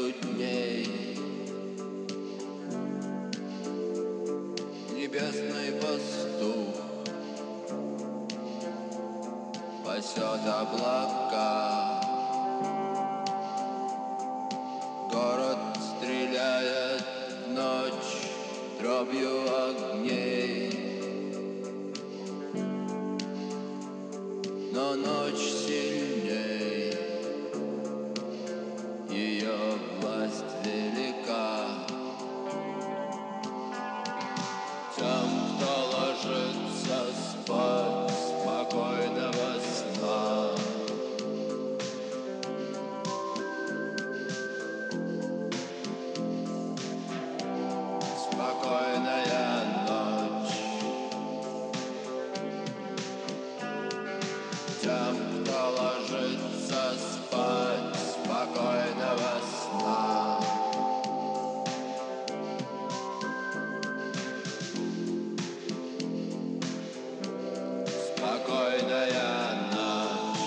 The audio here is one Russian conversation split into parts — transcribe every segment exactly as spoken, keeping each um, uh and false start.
тысячу дней. Небесный пастух пасет облака. Город стреляет в ночь дробью огней. Но ночь сильней, ее власть велика. Тем, кто ложится спать, спокойного сна. Спокойная ночь. Тем, кто ложится спать, спокойного сна. Спокойная ночь.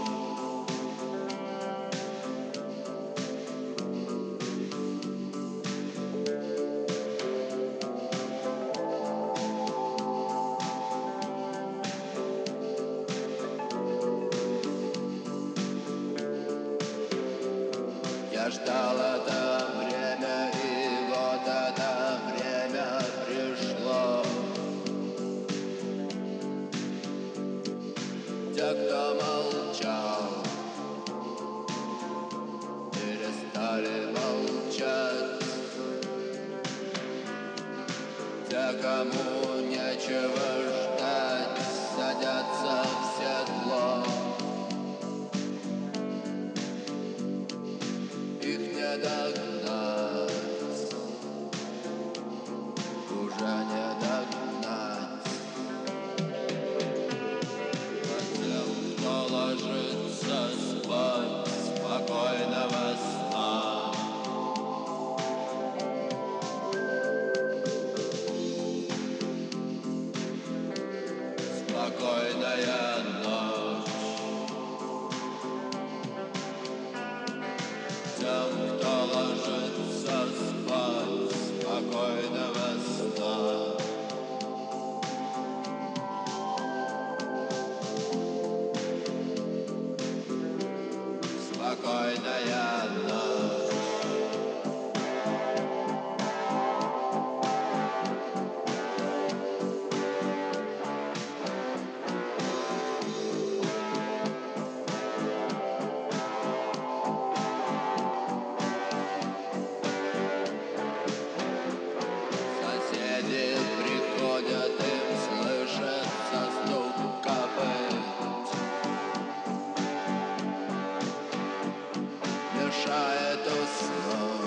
Я ждал это время, и вот это время пришло. Те, кто молчал, перестали молчать. Те, кому нечего ждать, садятся в седло. Их не догнать, уже не догнать. А тем, кто ложится спать, спокойного сна. Спокойная ночь. Тем, кто ложится спать, спокойного сна. Спокойная ночь. Соседи приходят, им слышится стук копыт. Мешает уснуть.